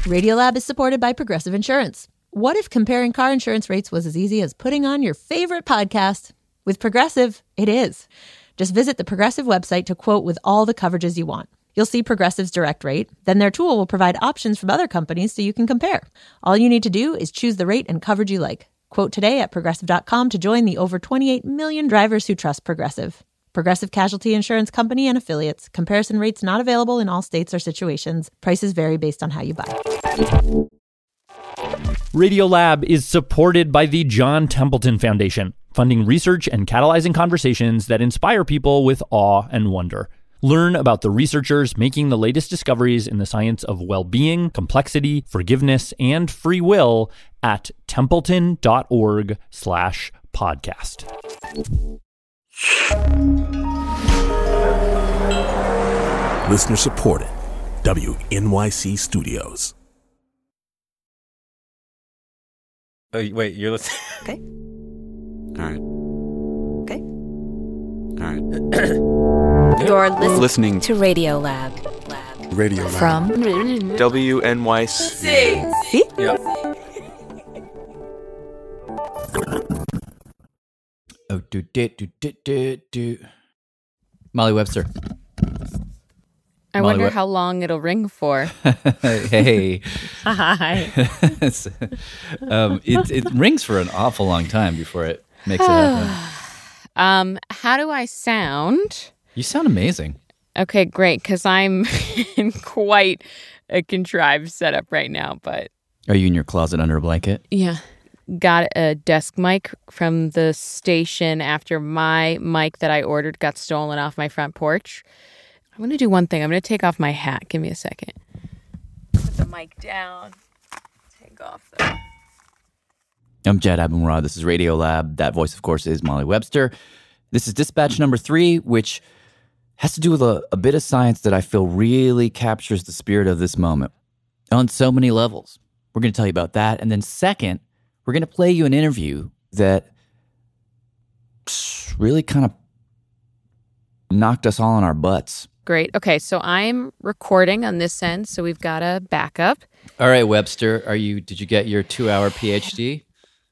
Radiolab is supported by Progressive Insurance. What if comparing car insurance rates was as easy as putting on your favorite podcast? With Progressive, it is. Just visit the Progressive website to quote with all the coverages you want. You'll see Progressive's direct rate. Then their tool will provide options from other companies so you can compare. All you need to do is choose the rate and coverage you like. Quote today at Progressive.com to join the over 28 million drivers who trust Progressive. Progressive Casualty Insurance Company and Affiliates. Comparison rates not available in all states or situations. Prices vary based on how you buy. Radiolab is supported by the John Templeton Foundation, funding research and catalyzing conversations that inspire people with awe and wonder. Learn about the researchers making the latest discoveries in the science of well-being, complexity, forgiveness, and free will at templeton.org/podcast. Listener supported. WNYC Studios. Oh, wait, you're listening? Okay. All right. Okay. All right. You're Listening to Radiolab. Radio Lab. From WNYC. See? Yep. Oh, do. Molly Webster. I Molly wonder Web- how long it'll ring for. Hey. Hi. It rings for an awful long time before it makes it happen. How do I sound? You sound amazing. Okay, great, because I'm in quite a contrived setup right now, but Are you in your closet under a blanket? yeah. Got a desk mic from the station after my mic that I ordered got stolen off my front porch. I'm going to do one thing. I'm going to take off my hat. Give me a second. Put the mic down. Take off the... I'm Jed Abumrad. This is Radiolab. That voice, of course, is Molly Webster. This is dispatch number 3, which has to do with a bit of science that I feel really captures the spirit of this moment on so many levels. We're going to tell you about that. And then second, we're going to play you an interview that really kind of knocked us all on our butts. Great. Okay, so I'm recording on this end, so we've got a backup. All right, Webster, did you get your 2-hour PhD?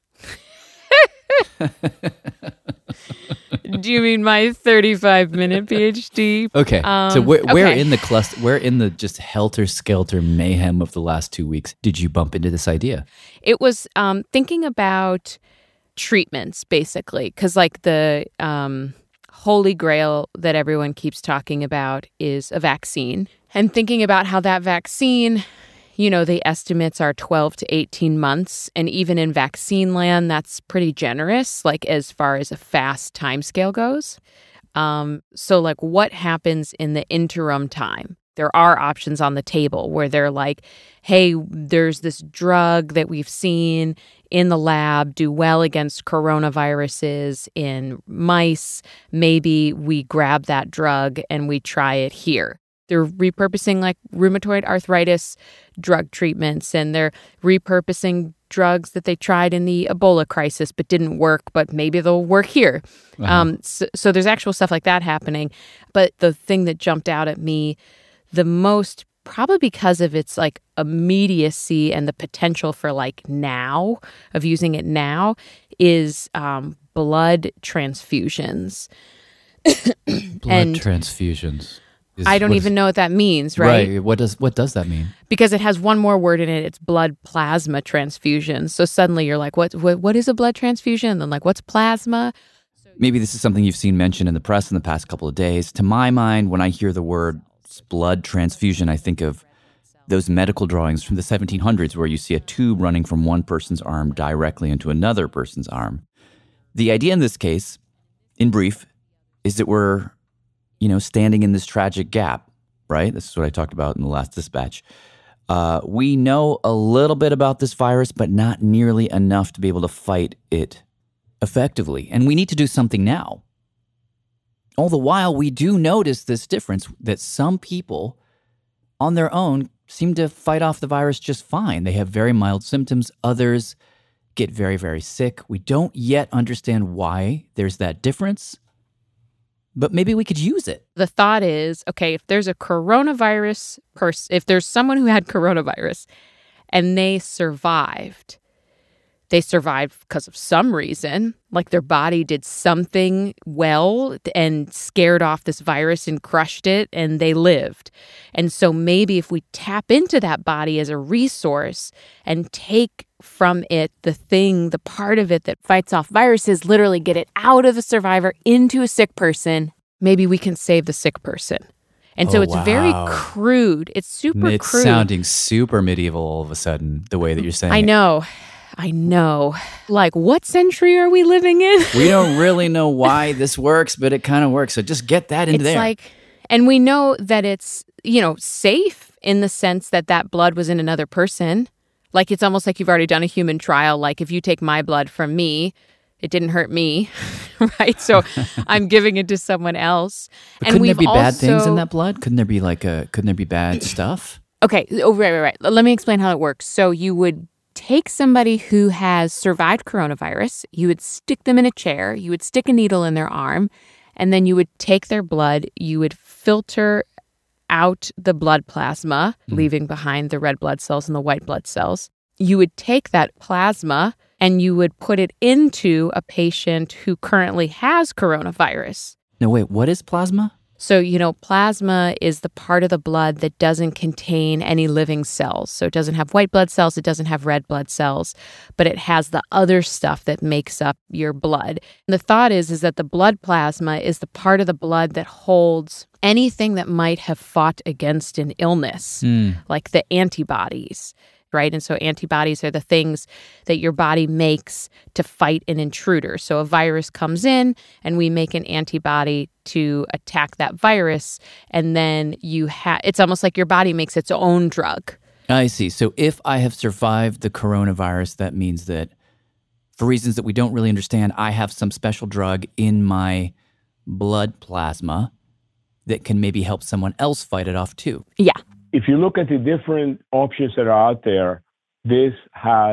Do you mean my 35-minute PhD? Okay. So where okay. in the cluster, where in the just helter-skelter mayhem of the last 2 weeks did you bump into this idea? It was thinking about treatments, basically, because like the holy grail that everyone keeps talking about is a vaccine. And thinking about how that vaccine, the estimates are 12 to 18 months. And even in vaccine land, that's pretty generous, like as far as a fast timescale goes. So like what happens in the interim time? There are options on the table where they're like, hey, there's this drug that we've seen in the lab do well against coronaviruses in mice. Maybe we grab that drug and we try it here. They're repurposing like rheumatoid arthritis drug treatments, and they're repurposing drugs that they tried in the Ebola crisis but didn't work, but maybe they'll work here. Uh-huh. So there's actual stuff like that happening. But the thing that jumped out at me the most, probably because of its like immediacy and the potential for like now, of using it now, is blood transfusions. Transfusions. I don't even know what that means, right? Right. What does that mean? Because it has one more word in it. It's blood plasma transfusion. So suddenly you're like, what is a blood transfusion? And then like, what's plasma? Maybe this is something you've seen mentioned in the press in the past couple of days. To my mind, when I hear the word blood transfusion, I think of those medical drawings from the 1700s where you see a tube running from one person's arm directly into another person's arm. The idea in this case, in brief, is that we're standing in this tragic gap, right? This is what I talked about in the last dispatch. We know a little bit about this virus, but not nearly enough to be able to fight it effectively. And we need to do something now. All the while, we do notice this difference that some people on their own seem to fight off the virus just fine. They have very mild symptoms. Others get very, very sick. We don't yet understand why there's that difference. But maybe we could use it. The thought is, okay, if there's a coronavirus person, if there's someone who had coronavirus and they survived. They survived because of some reason, like their body did something well and scared off this virus and crushed it, and they lived. And so maybe if we tap into that body as a resource and take from it the part of it that fights off viruses, literally get it out of a survivor into a sick person, maybe we can save the sick person. And so it's very crude. It's super crude. It's sounding super medieval all of a sudden, the way that you're saying it. I know. Like, what century are we living in? We don't really know why this works, but it kind of works. So just get that into there. And we know that it's, safe in the sense that that blood was in another person. Like, it's almost like you've already done a human trial. Like, if you take my blood from me, it didn't hurt me, right? So I'm giving it to someone else. But couldn't there be bad things in that blood? Couldn't there be bad stuff? Okay. Oh, right. Let me explain how it works. So you would take somebody who has survived coronavirus, you would stick them in a chair, you would stick a needle in their arm, and then you would take their blood, you would filter out the blood plasma, leaving behind the red blood cells and the white blood cells. You would take that plasma and you would put it into a patient who currently has coronavirus. No, wait, what is plasma? So, plasma is the part of the blood that doesn't contain any living cells. So it doesn't have white blood cells, it doesn't have red blood cells, but it has the other stuff that makes up your blood. And the thought is that the blood plasma is the part of the blood that holds anything that might have fought against an illness, like the antibodies. Right? And so antibodies are the things that your body makes to fight an intruder. So a virus comes in and we make an antibody to attack that virus. And then it's almost like your body makes its own drug. I see. So if I have survived the coronavirus, that means that for reasons that we don't really understand, I have some special drug in my blood plasma that can maybe help someone else fight it off too. Yeah. If you look at the different options that are out there, this has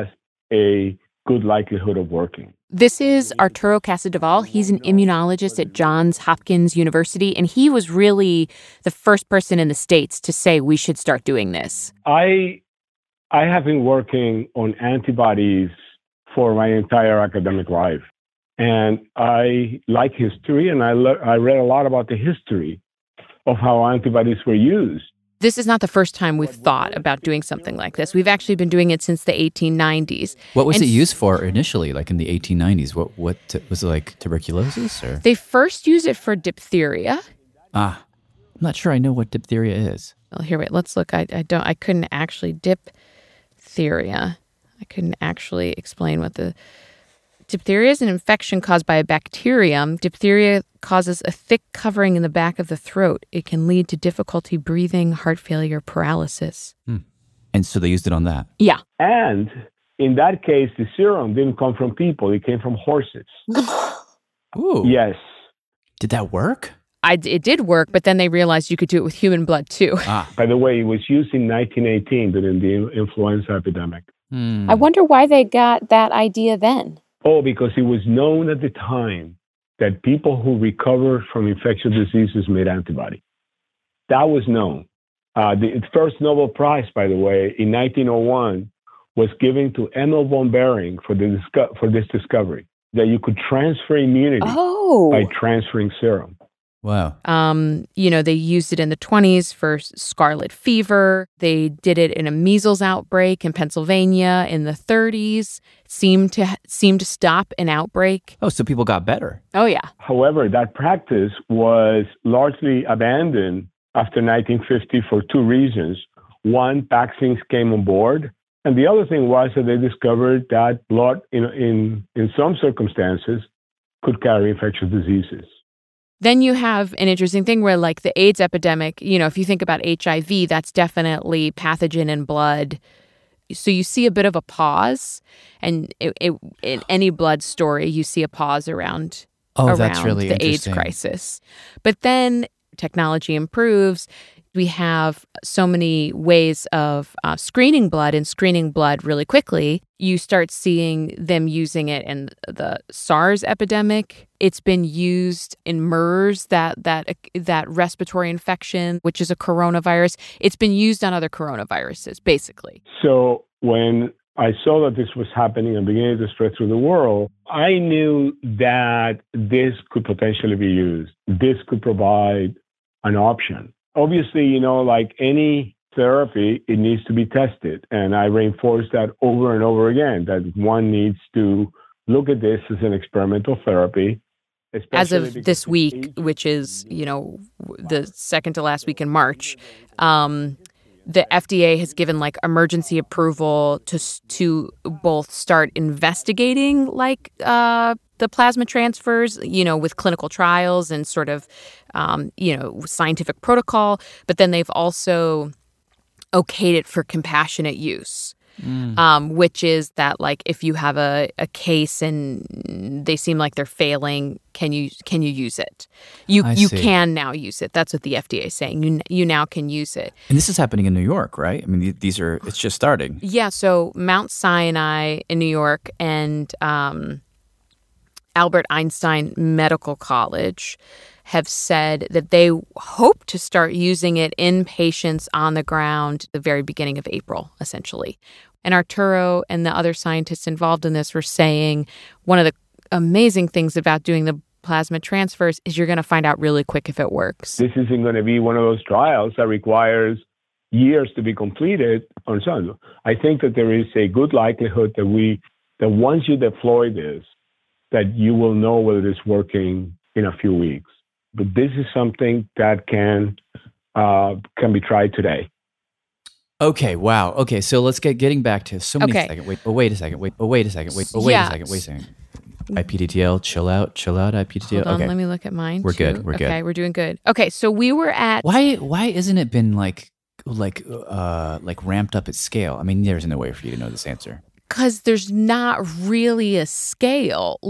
a good likelihood of working. This is Arturo Casadevall. He's an immunologist at Johns Hopkins University, and he was really the first person in the States to say we should start doing this. I have been working on antibodies for my entire academic life, and I like history, and I read a lot about the history of how antibodies were used. This is not the first time we've thought about doing something like this. We've actually been doing it since the 1890s. What was it used for initially, like in the 1890s? What was it, like tuberculosis? Or? They first used it for diphtheria. I'm not sure I know what diphtheria is. Well, here, wait, let's look. I couldn't actually diphtheria. I couldn't actually explain what the... Diphtheria is an infection caused by a bacterium. Diphtheria causes a thick covering in the back of the throat. It can lead to difficulty breathing, heart failure, paralysis. And so they used it on that? Yeah. And in that case, the serum didn't come from people. It came from horses. Ooh. Yes. Did that work? It did work, but then they realized you could do it with human blood, too. By the way, it was used in 1918 during the influenza epidemic. I wonder why they got that idea then. Oh, because it was known at the time that people who recovered from infectious diseases made antibodies. That was known. The first Nobel Prize, by the way, in 1901, was given to Emil von Behring for this discovery, that you could transfer immunity by transferring serum. Wow. They used it in the 1920s for scarlet fever. They did it in a measles outbreak in Pennsylvania in the 1930s. Seemed to stop an outbreak. Oh, so people got better. Oh, yeah. However, that practice was largely abandoned after 1950 for two reasons. One, vaccines came on board. And the other thing was that they discovered that blood, in some circumstances, could carry infectious diseases. Then you have an interesting thing where, like the AIDS epidemic, if you think about HIV, that's definitely pathogen in blood. So you see a bit of a pause, and in any blood story, you see a pause around that's really the AIDS crisis. But then technology improves. We have so many ways of screening blood and screening blood really quickly. You start seeing them using it in the SARS epidemic. It's been used in MERS, that respiratory infection, which is a coronavirus. It's been used on other coronaviruses, basically. So when I saw that this was happening and beginning to spread through the world, I knew that this could potentially be used. This could provide an option. Obviously, like any therapy, it needs to be tested. And I reinforce that over and over again, that one needs to look at this as an experimental therapy. As of this week, which is, the second to last week in March, the FDA has given emergency approval to both start investigating the plasma transfers, with clinical trials and sort of, scientific protocol. But then they've also okayed it for compassionate use. Which is that if you have a case and they seem like they're failing, can you use it? You can now use it. That's what the FDA is saying. You now can use it. And this is happening in New York, right? I mean, it's just starting. Yeah. So Mount Sinai in New York and Albert Einstein Medical College have said that they hope to start using it in patients on the ground the very beginning of April, essentially. And Arturo and the other scientists involved in this were saying one of the amazing things about doing the plasma transfers is you're going to find out really quick if it works. This isn't going to be one of those trials that requires years to be completed on some. I think that there is a good likelihood that once you deploy this, that you will know whether it's working in a few weeks. But this is something that can be tried today. Okay. Wow. Okay. So let's getting back to so many seconds. Wait a second. IPTTL, chill out, IPTTL. Hold on, okay. let me look at mine. We're good. We're good. Okay, we're doing good. Okay, so we were at Why isn't it been like ramped up at scale? I mean, there's no way for you to know this answer. Because there's not really a scale.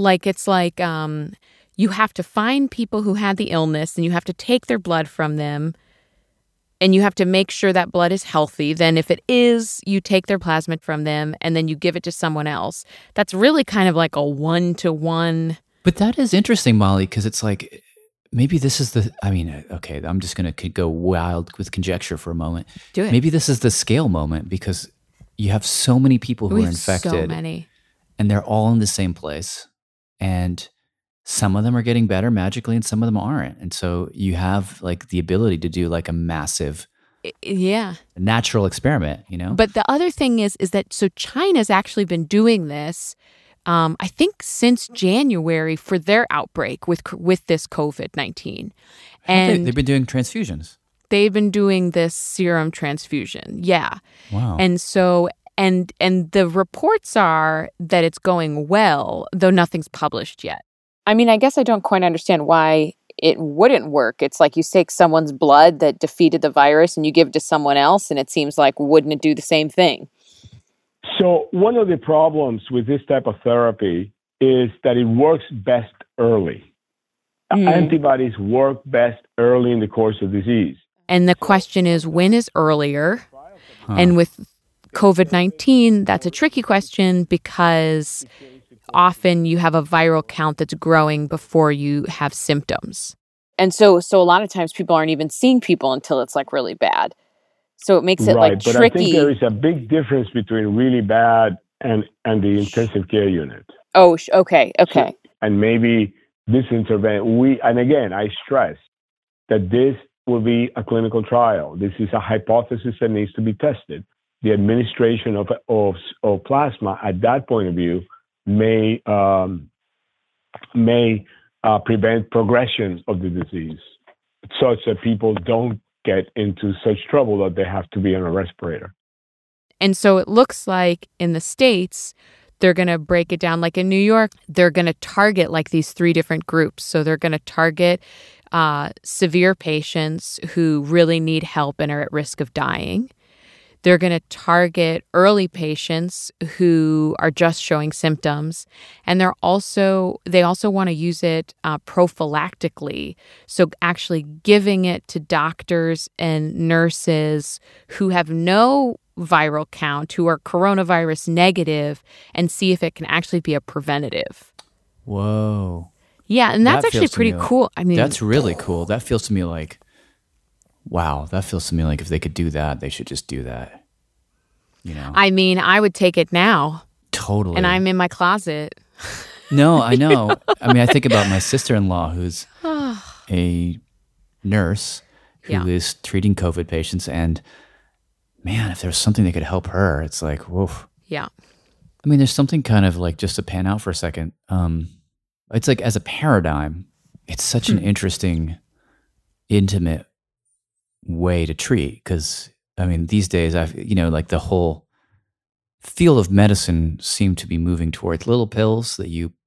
You have to find people who had the illness and you have to take their blood from them and you have to make sure that blood is healthy. Then if it is, you take their plasma from them and then you give it to someone else. That's really kind of like a 1-to-1. But that is interesting, Molly, because it's like, maybe this is okay, I'm just going to go wild with conjecture for a moment. Do it. Maybe this is the scale moment because you have so many people who are infected. So many. And they're all in the same place. And some of them are getting better magically and some of them aren't. And so you have the ability to do a massive natural experiment, But the other thing is that so China's actually been doing this, I think since January for their outbreak with this COVID-19. And they've been doing transfusions. They've been doing this serum transfusion. Yeah. Wow. And so and the reports are that it's going well, though nothing's published yet. I mean, I guess I don't quite understand why it wouldn't work. It's like you take someone's blood that defeated the virus and you give it to someone else, and it seems like, wouldn't it do the same thing? So one of the problems with this type of therapy is that it works best early. Antibodies work best early in the course of disease. And the question is, when is earlier? And with COVID-19, that's a tricky question because often you have a viral count that's growing before you have symptoms. And so a lot of times people aren't even seeing people until it's really bad. So it makes it right, but tricky. I think there is a big difference between really bad and the intensive care unit. Oh, okay. So, and maybe this intervention, and again, I stress that this will be a clinical trial. This is a hypothesis that needs to be tested. The administration of plasma at that point of view may prevent progression of the disease such that people don't get into such trouble that they have to be on a respirator. And so it looks like in the States, they're going to break it down. Like in New York, they're going to target these 3 different groups. So they're going to target severe patients who really need help and are at risk of dying. They're going to target early patients who are just showing symptoms. And they also want to use it prophylactically. So actually giving it to doctors and nurses who have no viral count, who are coronavirus negative, and see if it can actually be a preventative. Whoa. Yeah, and that's actually pretty cool. I mean, that's really cool. That feels to me wow, that feels to me like if they could do that, they should just do that. you know. I mean, I would take it now. Totally. And I'm in my closet. No, I know. I mean, I think about my sister-in-law who's a nurse who is treating COVID patients, and man, if there was something that could help her, it's like, whoa. Yeah. I mean, there's something kind of like, just to pan out for a second, it's like as a paradigm, it's such an interesting, intimate way to treat, because I mean, these days, like the whole field of medicine seemed to be moving towards little pills that you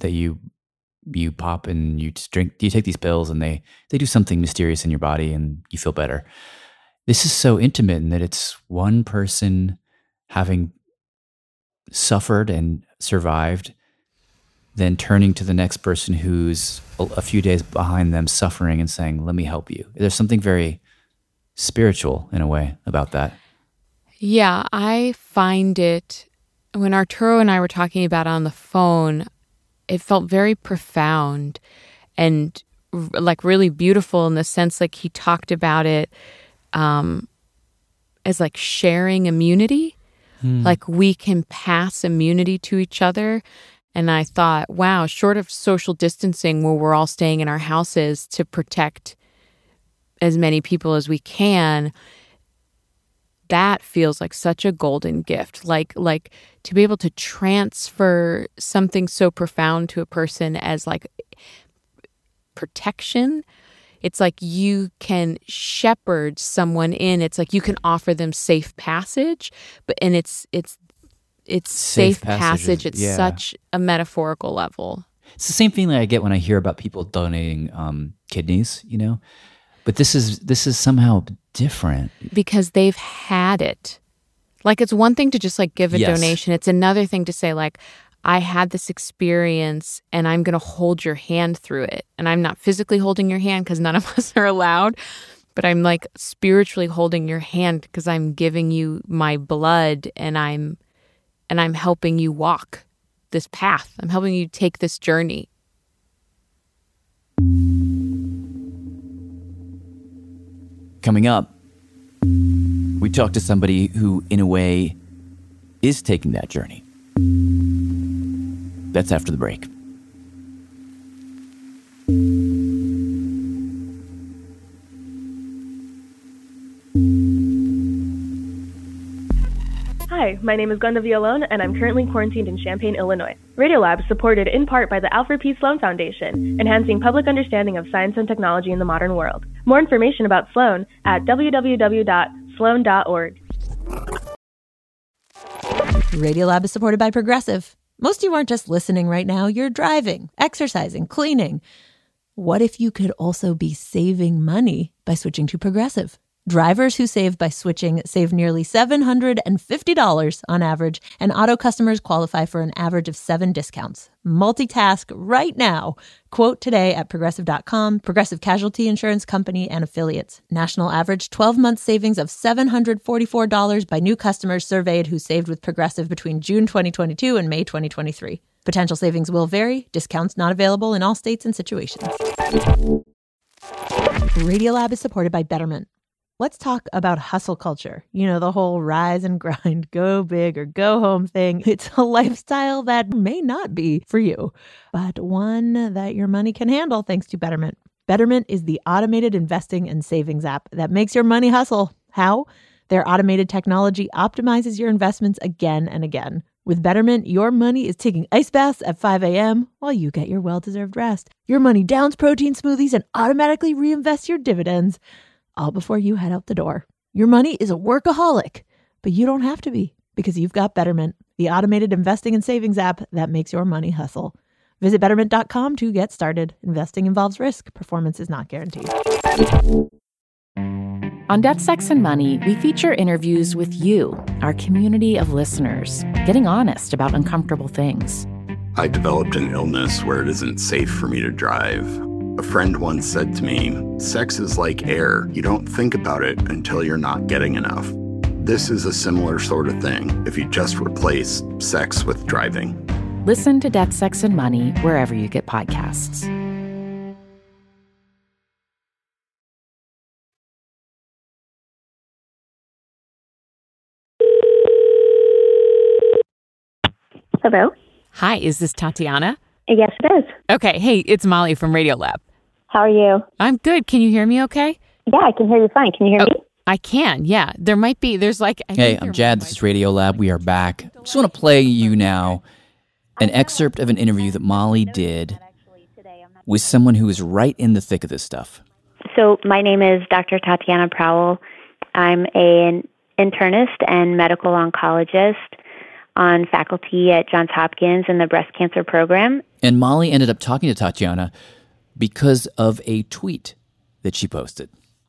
pop and you drink. You take these pills and they do something mysterious in your body and you feel better. This is so intimate in that it's one person having suffered and survived, then turning to the next person who's a few days behind them suffering and saying, "Let me help you." There's something very spiritual in a way about that. Yeah, I find it, when Arturo and I were talking about it on the phone, it felt very profound and like really beautiful in the sense like he talked about it as like sharing immunity. Like we can pass immunity to each other. And I thought, wow, short of social distancing where we're all staying in our houses to protect as many people as we can, that feels like such a golden gift. Like to be able to transfer something so profound to a person as like protection. It's like you can shepherd someone in. It's like you can offer them safe passage, and it's safe passage at such a metaphorical level. It's the same feeling I get when I hear about people donating kidneys, you know. But this is somehow different because they've had it. Like it's one thing to just like give a donation. It's another thing to say like, I had this experience and I'm going to hold your hand through it. And I'm not physically holding your hand because none of us are allowed, but I'm like spiritually holding your hand because I'm giving you my blood and I'm helping you walk this path. I'm helping you take this journey. Coming up, we talk to somebody who, in a way, is taking that journey. That's after the break. Hi, my name is Glenda Vialone, and I'm currently quarantined in Champaign, Illinois. Radiolab is supported in part by the Alfred P. Sloan Foundation, enhancing public understanding of science and technology in the modern world. More information about Sloan at www.sloan.org. Radiolab is supported by Progressive. Most of you aren't just listening right now, you're driving, exercising, cleaning. What if you could also be saving money by switching to Progressive? Drivers who save by switching save nearly $750 on average, and auto customers qualify for an average of 7 discounts. Multitask right now. Quote today at Progressive.com. Progressive Casualty Insurance Company and Affiliates. National average 12-month savings of $744 by new customers surveyed who saved with Progressive between June 2022 and May 2023. Potential savings will vary. Discounts not available in all states and situations. Radiolab is supported by Betterment. Let's talk about hustle culture. You know, the whole rise and grind, go big or go home thing. It's a lifestyle that may not be for you, but one that your money can handle thanks to Betterment. Betterment is the automated investing and savings app that makes your money hustle. How? Their automated technology optimizes your investments again and again. With Betterment, your money is taking ice baths at 5 a.m. while you get your well-deserved rest. Your money downs protein smoothies and automatically reinvests your dividends, all before you head out the door. Your money is a workaholic, but you don't have to be because you've got Betterment, the automated investing and savings app that makes your money hustle. Visit Betterment.com to get started. Investing involves risk. Performance is not guaranteed. On Death, Sex, and Money, we feature interviews with you, our community of listeners, getting honest about uncomfortable things. I developed an illness where it isn't safe for me to drive. A friend once said to me, "Sex is like air. You don't think about it until you're not getting enough." This is a similar sort of thing if you just replace sex with driving. Listen to Death, Sex, and Money wherever you get podcasts. Hello. Hi, is this Tatiana? Yes, it is. Okay, hey, it's Molly from Radiolab. How are you? I'm good. Can you hear me okay? Yeah, I can hear you fine. Can you hear me? I can, yeah. Hey, I'm Jad. This is Radiolab. We are back. Just want to play you now an excerpt of an interview that Molly did with someone who is right in the thick of this stuff. So my name is Dr. Tatiana Prowell. I'm an internist and medical oncologist on faculty at Johns Hopkins in the breast cancer program. And Molly ended up talking to Tatiana because of a tweet that she posted.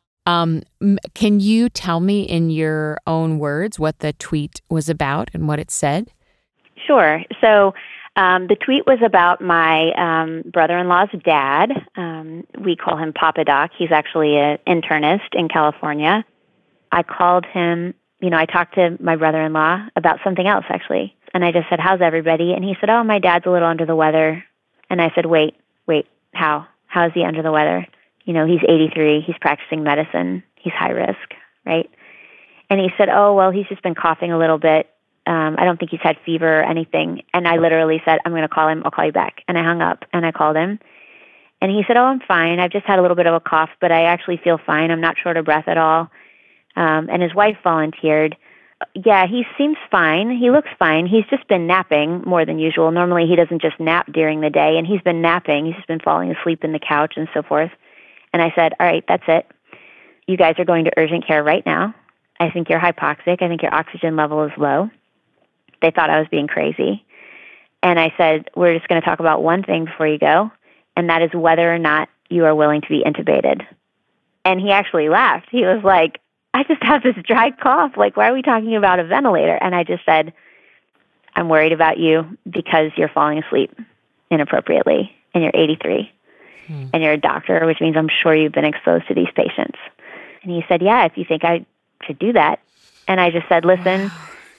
Can you tell me in your own words what the tweet was about and what it said? Sure. So the tweet was about my brother-in-law's dad. We call him Papa Doc. He's actually an internist in California. I called him, I talked to my brother-in-law about something else, actually. And I just said, how's everybody? And he said, oh, my dad's a little under the weather. And I said, wait, how? How is he under the weather? He's 83. He's practicing medicine. He's high risk, right? And he said, oh, well, he's just been coughing a little bit. I don't think he's had fever or anything. And I literally said, I'm going to call him. I'll call you back. And I hung up and I called him. And he said, oh, I'm fine. I've just had a little bit of a cough, but I actually feel fine. I'm not short of breath at all. And his wife volunteered. Yeah, he seems fine. He looks fine. He's just been napping more than usual. Normally he doesn't just nap during the day. And he's been napping. He's just been falling asleep in the couch and so forth. And I said, all right, that's it. You guys are going to urgent care right now. I think you're hypoxic. I think your oxygen level is low. They thought I was being crazy. And I said, we're just going to talk about one thing before you go, and that is whether or not you are willing to be intubated. And he actually laughed. He was like, I just have this dry cough. Like, why are we talking about a ventilator? And I just said, I'm worried about you because you're falling asleep inappropriately, and you're 83. And you're a doctor, which means I'm sure you've been exposed to these patients. And he said, yeah, if you think I should do that. And I just said, listen,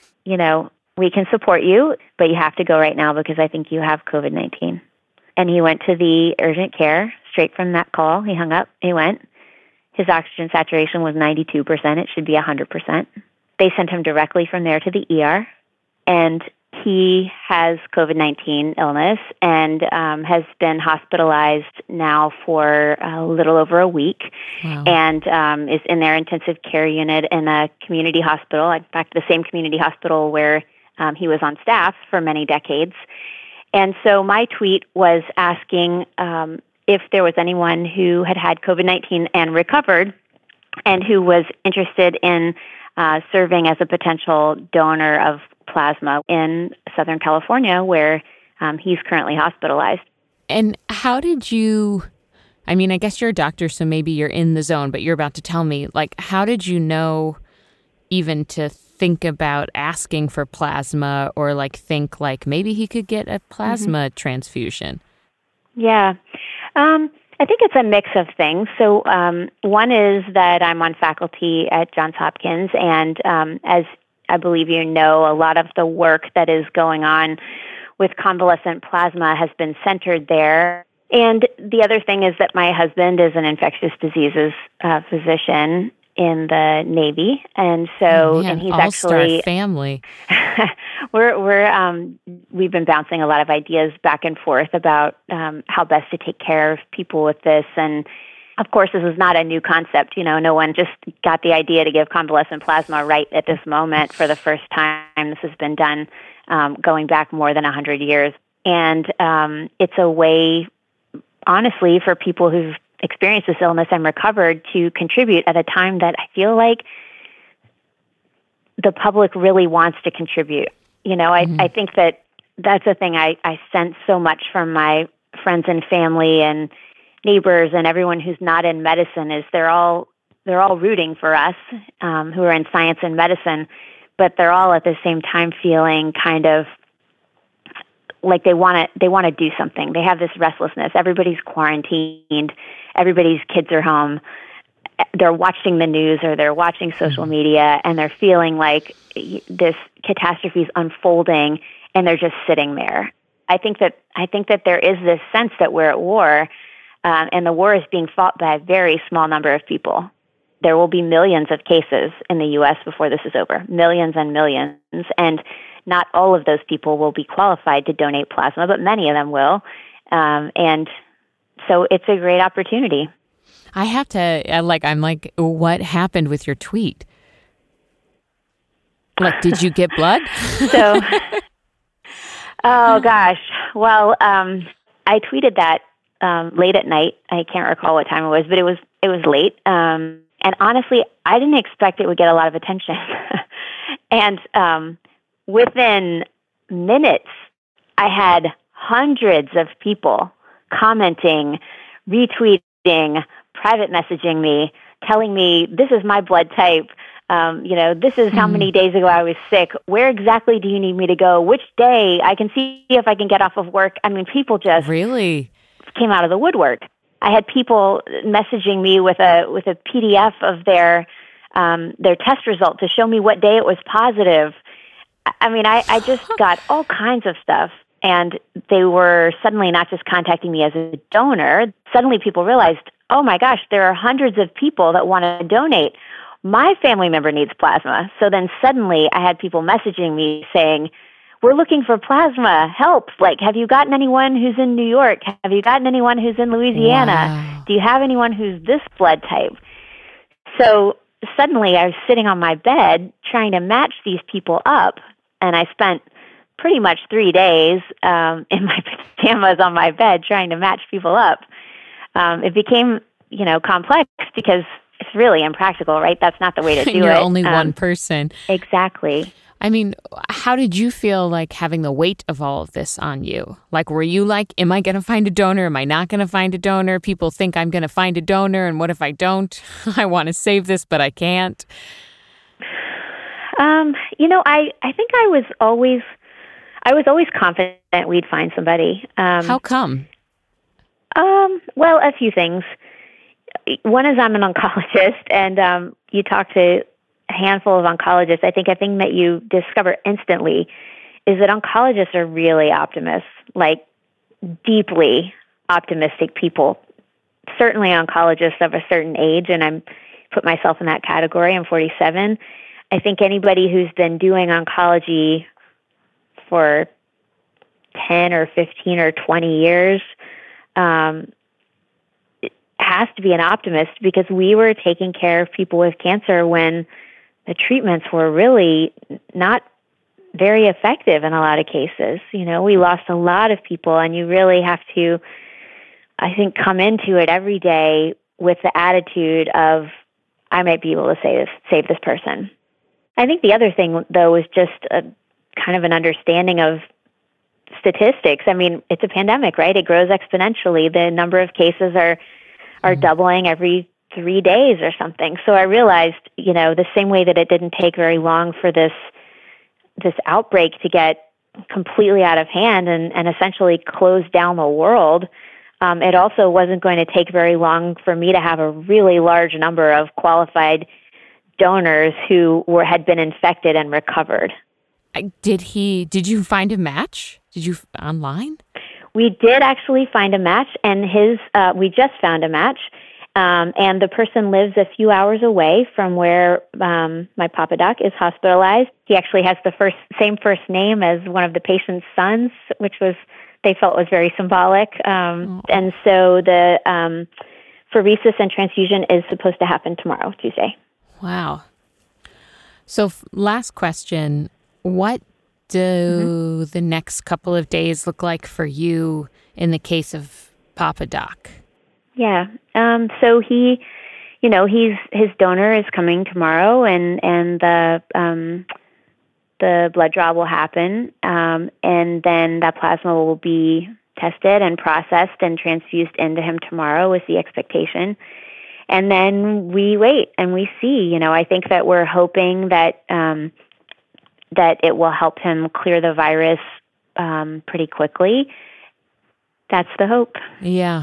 we can support you, but you have to go right now because I think you have COVID-19. And he went to the urgent care straight from that call. He hung up. He went. His oxygen saturation was 92%. It should be 100%. They sent him directly from there to the ER. And he has COVID-19 illness and has been hospitalized now for a little over a week. Wow. And is in their intensive care unit in a community hospital, in fact, the same community hospital where he was on staff for many decades. And so my tweet was asking if there was anyone who had COVID-19 and recovered and who was interested in serving as a potential donor of plasma in Southern California, where he's currently hospitalized. And how did you, I guess you're a doctor, so maybe you're in the zone, but you're about to tell me, how did you know even to think about asking for plasma or think maybe he could get a plasma transfusion? Yeah. I think it's a mix of things. So one is that I'm on faculty at Johns Hopkins, and as I believe you know, a lot of the work that is going on with convalescent plasma has been centered there. And the other thing is that my husband is an infectious diseases physician in the Navy, and so and he's all-star actually family. We've been bouncing a lot of ideas back and forth about how best to take care of people with this. And of course, this is not a new concept. No one just got the idea to give convalescent plasma right at this moment for the first time. This has been done going back more than 100 years. And it's a way, honestly, for people who've experienced this illness and recovered to contribute at a time that I feel like the public really wants to contribute. I think that that's the thing I sense so much from my friends and family and neighbors and everyone who's not in medicine is they're all rooting for us who are in science and medicine, but they're all at the same time feeling kind of like they want to do something. They have this restlessness. Everybody's quarantined. Everybody's kids are home. They're watching the news or they're watching social media, and they're feeling like this catastrophe is unfolding, and they're just sitting there. I think that there is this sense that we're at war, and the war is being fought by a very small number of people. There will be millions of cases in the U.S. before this is over, millions and millions. And not all of those people will be qualified to donate plasma, but many of them will. And so it's a great opportunity. I have to, I'm like, what happened with your tweet? Like, did you get blood? So, oh gosh. Well, I tweeted that late at night. I can't recall what time it was, but it was late. And honestly, I didn't expect it would get a lot of attention. And within minutes, I had hundreds of people commenting, retweeting, private messaging me, telling me, this is my blood type. This is how many days ago I was sick. Where exactly do you need me to go? Which day? I can see if I can get off of work. I mean, people just really came out of the woodwork. I had people messaging me with a PDF of their test result to show me what day it was positive. I mean, I just got all kinds of stuff. And they were suddenly not just contacting me as a donor. Suddenly people realized, oh my gosh, there are hundreds of people that want to donate. My family member needs plasma. So then suddenly I had people messaging me saying, we're looking for plasma, help. Like, have you gotten anyone who's in New York? Have you gotten anyone who's in Louisiana? Wow. Do you have anyone who's this blood type? So suddenly I was sitting on my bed trying to match these people up. And I spent pretty much 3 days in my pajamas on my bed trying to match people up. It became, complex because it's really impractical, right? That's not the way to do it. You're only one person. Exactly. I mean, how did you feel like having the weight of all of this on you? Like, were you like, am I going to find a donor? Am I not going to find a donor? People think I'm going to find a donor, and what if I don't? I want to save this, but I can't. I think I was always confident we'd find somebody. How come? Well, a few things. One is I'm an oncologist, and you talk to a handful of oncologists. I think a thing that you discover instantly is that oncologists are really optimists, like deeply optimistic people. Certainly oncologists of a certain age, and I'm put myself in that category. I'm 47. I think anybody who's been doing oncology for 10 or 15 or 20 years has to be an optimist, because we were taking care of people with cancer when the treatments were really not very effective in a lot of cases. We lost a lot of people, and you really have to, I think, come into it every day with the attitude of, I might be able to save this person. I think the other thing, though, is just a kind of an understanding of statistics. I mean, it's a pandemic, right? It grows exponentially. The number of cases are doubling every 3 days or something. So I realized, the same way that it didn't take very long for this outbreak to get completely out of hand and essentially close down the world, it also wasn't going to take very long for me to have a really large number of qualified donors who had been infected and recovered. Did you find a match? Did you online? We did actually find a match, and we just found a match. And the person lives a few hours away from where my Papa Doc is hospitalized. He actually has the same first name as one of the patient's sons, which they felt was very symbolic. And so the pheresis and transfusion is supposed to happen tomorrow, Tuesday. Wow. So last question, what do the next couple of days look like for you in the case of Papa Doc? Yeah. So his donor is coming tomorrow, and the blood draw will happen, and then that plasma will be tested and processed and transfused into him tomorrow is the expectation. And then we wait and we see. I think that we're hoping that that it will help him clear the virus pretty quickly. That's the hope. Yeah.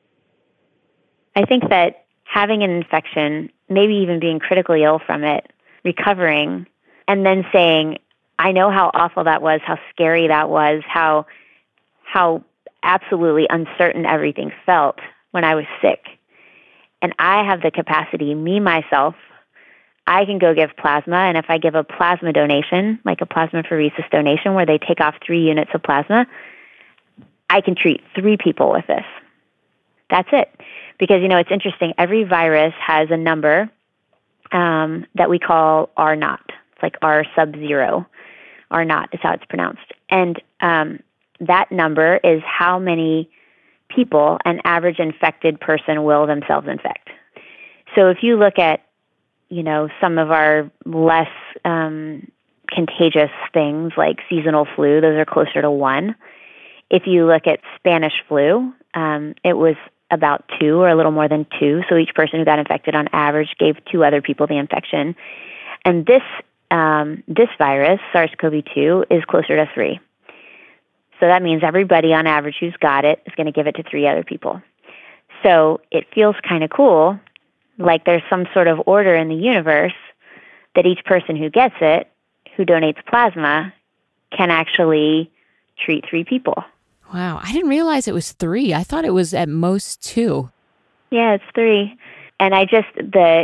I think that having an infection, maybe even being critically ill from it, recovering, and then saying, I know how awful that was, how scary that was, how absolutely uncertain everything felt when I was sick. And I have the capacity, myself, I can go give plasma, and if I give a plasma donation, like a plasmapheresis donation where they take off 3 units of plasma, I can treat 3 people with this. That's it. Because, it's interesting. Every virus has a number that we call R naught. It's like R sub-0. R naught is how it's pronounced. And that number is how many people an average infected person will themselves infect. So if you look at, some of our less contagious things like seasonal flu, those are closer to 1. If you look at Spanish flu, it was about 2 or a little more than 2. So each person who got infected on average gave 2 other people the infection. And this virus, SARS-CoV-2, is closer to 3. So that means everybody on average who's got it is going to give it to 3 other people. So it feels kind of cool, like there's some sort of order in the universe that each person who gets it, who donates plasma, can actually treat 3 people. Wow. I didn't realize it was 3. I thought it was at most 2. Yeah, it's 3. And I just,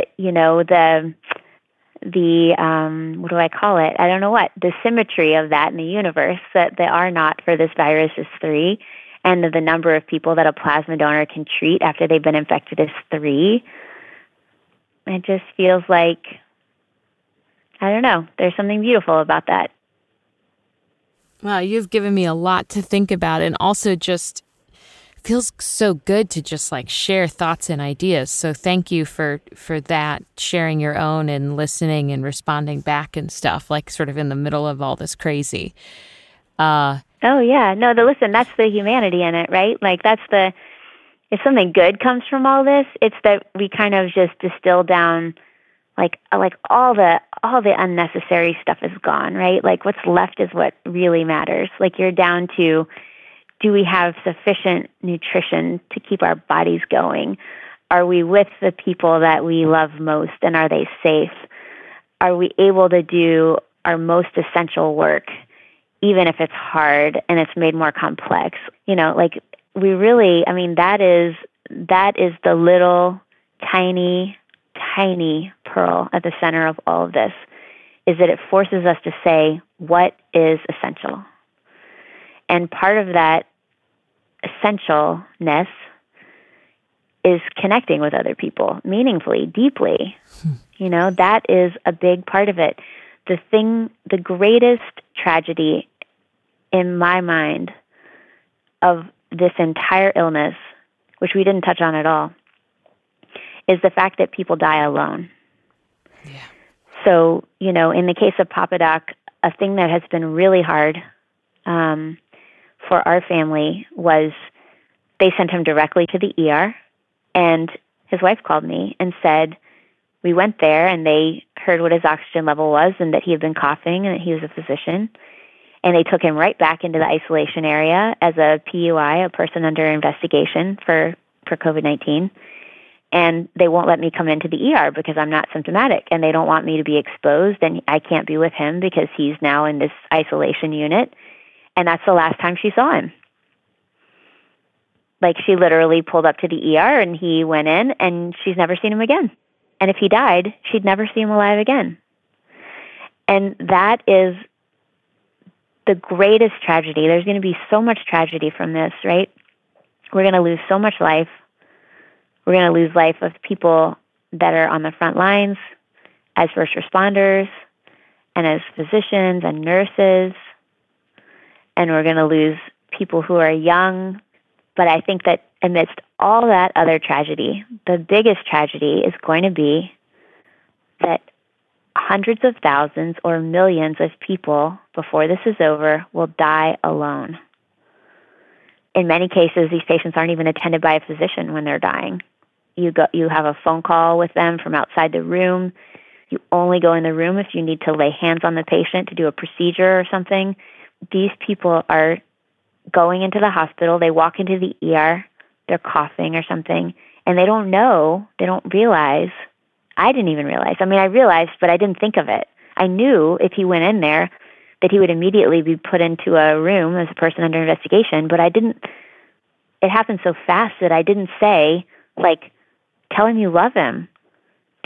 what do I call it? I don't know what. The symmetry of that in the universe, that the R naught for this virus is 3, and the number of people that a plasma donor can treat after they've been infected is 3. It just feels like, I don't know, there's something beautiful about that. Wow, you've given me a lot to think about, and also just feels so good to just like share thoughts and ideas. So thank you for that, sharing your own and listening and responding back and stuff, like sort of in the middle of all this crazy. Oh yeah, no, listen, that's the humanity in it, right? Like if something good comes from all this, it's that we kind of just distill down like all the unnecessary stuff is gone, right? Like what's left is what really matters. Like you're down to, do we have sufficient nutrition to keep our bodies going? Are we with the people that we love most, and are they safe? Are we able to do our most essential work, even if it's hard and it's made more complex? Like we really, that is the little tiny pearl at the center of all of this, is that it forces us to say, what is essential? And part of that essentialness is connecting with other people meaningfully, deeply. That is a big part of it. The greatest tragedy in my mind of this entire illness, which we didn't touch on at all, is the fact that people die alone. Yeah. So, in the case of Papa Doc, a thing that has been really hard for our family was they sent him directly to the ER, and his wife called me and said, we went there and they heard what his oxygen level was and that he had been coughing and that he was a physician. And they took him right back into the isolation area as a PUI, a person under investigation for COVID-19. And they won't let me come into the ER because I'm not symptomatic, and they don't want me to be exposed, and I can't be with him because he's now in this isolation unit. And that's the last time she saw him. Like, she literally pulled up to the ER and he went in, and she's never seen him again. And if he died, she'd never see him alive again. And that is the greatest tragedy. There's going to be so much tragedy from this, right? We're going to lose so much life. We're going to lose life of people that are on the front lines as first responders and as physicians and nurses. And we're going to lose people who are young. But I think that amidst all that other tragedy, the biggest tragedy is going to be that hundreds of thousands or millions of people before this is over will die alone. In many cases, these patients aren't even attended by a physician when they're dying. You have a phone call with them from outside the room. You only go in the room if you need to lay hands on the patient to do a procedure or something. These people are going into the hospital. They walk into the ER. They're coughing or something, and they don't know. They don't realize. I didn't even realize. I mean, I realized, but I didn't think of it. I knew if he went in there that he would immediately be put into a room as a person under investigation, but I didn't. It happened so fast that I didn't say, like, tell him you love him. Like,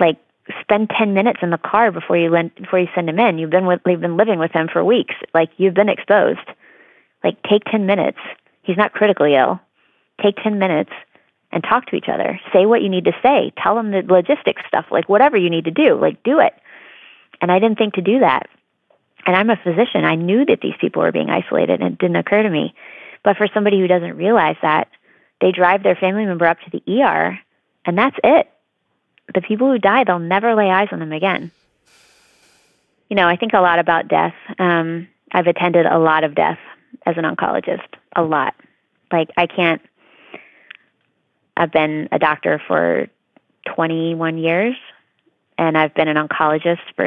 spend 10 minutes in the car before you send him in. You've been living with him for weeks. Like, you've been exposed. Like, take 10 minutes. He's not critically ill. Take 10 minutes and talk to each other. Say what you need to say. Tell him the logistics stuff. Like, whatever you need to do, like, do it. And I didn't think to do that. And I'm a physician. I knew that these people were being isolated, and it didn't occur to me. But for somebody who doesn't realize that, they drive their family member up to the ER, and that's it. The people who die, they'll never lay eyes on them again. You know, I think a lot about death. I've attended a lot of death as an oncologist, a lot. Like, I've been a doctor for 21 years, and I've been an oncologist for,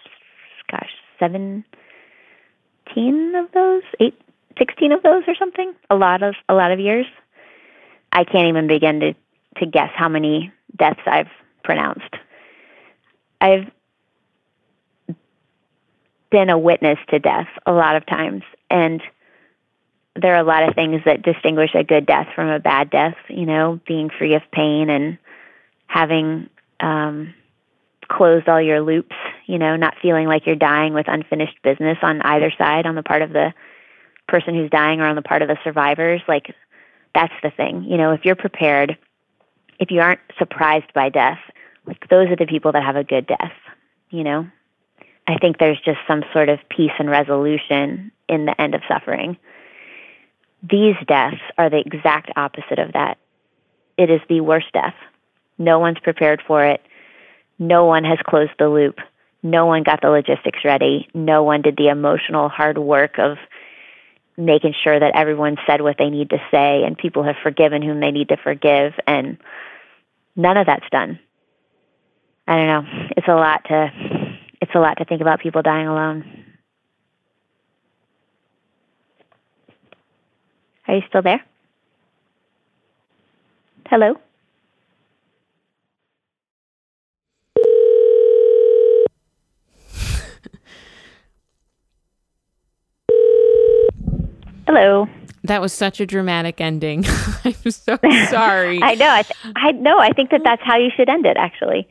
17 of those, 16 of those or something. A lot of years. I can't even begin to guess how many deaths I've pronounced. I've been a witness to death a lot of times, and there are a lot of things that distinguish a good death from a bad death, you know, being free of pain and having closed all your loops, you know, not feeling like you're dying with unfinished business on either side, on the part of the person who's dying or on the part of the survivors. Like, that's the thing. You know, if you're prepared, if you aren't surprised by death, like, those are the people that have a good death, you know? I think there's just some sort of peace and resolution in the end of suffering. These deaths are the exact opposite of that. It is the worst death. No one's prepared for it. No one has closed the loop. No one got the logistics ready. No one did the emotional hard work of making sure that everyone said what they need to say and people have forgiven whom they need to forgive, and none of that's done. I don't know. It's a lot to think about people dying alone. Are you still there? Hello? Hello. That was such a dramatic ending. I'm so sorry. I know. I think that's how you should end it. Actually,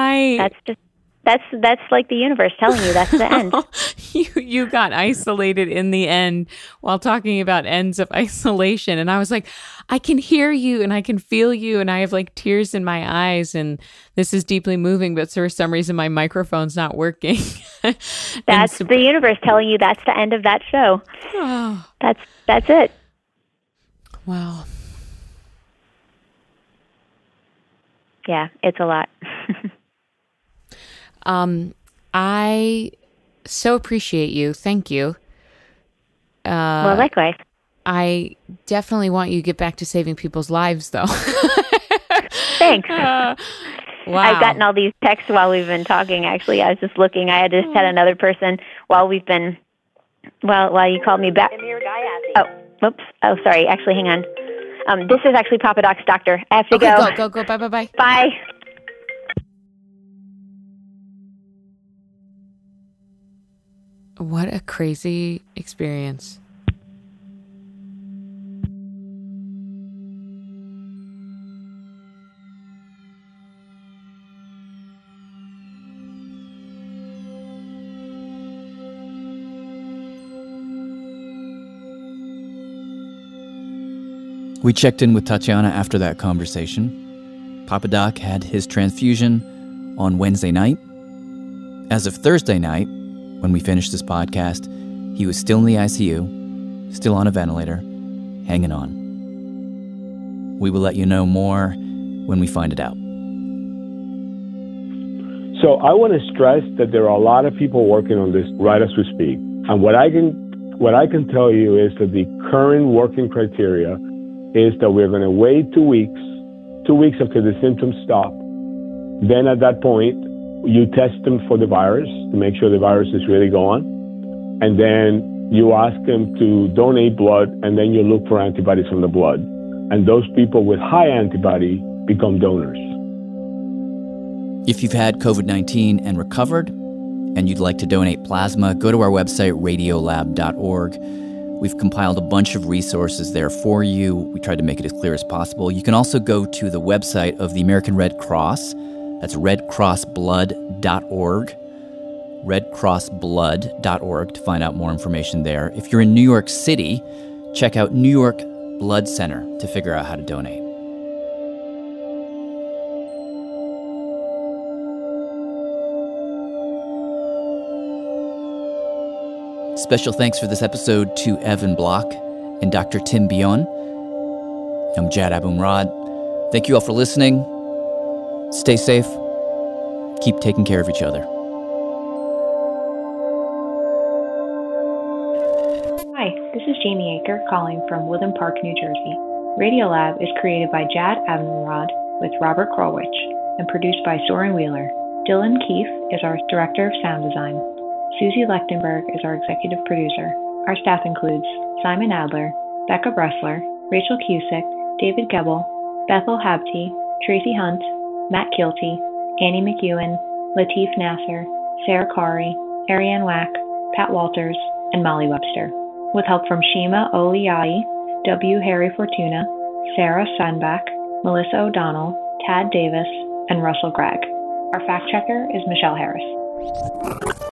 that's like the universe telling you that's the end. You got isolated in the end while talking about ends of isolation, and I was like, I can hear you and I can feel you, and I have like tears in my eyes, and this is deeply moving, but for some reason my microphone's not working. That's the universe telling you that's the end of that show. Oh. That's it. Wow. Yeah, it's a lot. I so appreciate you. Thank you. Well, likewise. I definitely want you to get back to saving people's lives, though. Thanks. Wow. I've gotten all these texts while we've been talking, actually. I was just looking. I had just had another person while you called me back. Oh, whoops. Oh, sorry. Actually, hang on. This is actually Papa Doc's doctor. I have to go. Go. Bye. Bye. What a crazy experience. We checked in with Tatiana after that conversation. Papa Doc had his transfusion on Wednesday night. As of Thursday night, when we finished this podcast, he was still in the ICU, still on a ventilator, hanging on. We will let you know more when we find it out. So I want to stress that there are a lot of people working on this right as we speak. And what I can tell you is that the current working criteria is that we're going to wait 2 weeks after the symptoms stop. Then at that point, you test them for the virus to make sure the virus is really gone. And then you ask them to donate blood, and then you look for antibodies from the blood. And those people with high antibody become donors. If you've had COVID-19 and recovered, and you'd like to donate plasma, go to our website, radiolab.org. We've compiled a bunch of resources there for you. We tried to make it as clear as possible. You can also go to the website of the American Red Cross. That's redcrossblood.org. redcrossblood.org to find out more information there. If you're in New York City, check out New York Blood Center to figure out how to donate. Special thanks for this episode to Evan Block and Dr. Tim Bion. I'm Jad Abumrad. Thank you all for listening. Stay safe. Keep taking care of each other. Hi, this is Jamie Aker calling from Woodland Park, New Jersey. Radiolab is created by Jad Abumrad with Robert Krulwich and produced by Soren Wheeler. Dylan Keefe is our Director of Sound Design. Susie Lechtenberg is our Executive Producer. Our staff includes Simon Adler, Becca Bressler, Rachel Cusick, David Gebel, Bethel Habte, Tracy Hunt, Matt Kilty, Annie McEwen, Latif Nasser, Sarah Kari, Ariane Wack, Pat Walters, and Molly Webster, with help from Shima Oliai, W. Harry Fortuna, Sarah Sandbach, Melissa O'Donnell, Tad Davis, and Russell Gregg. Our fact checker is Michelle Harris.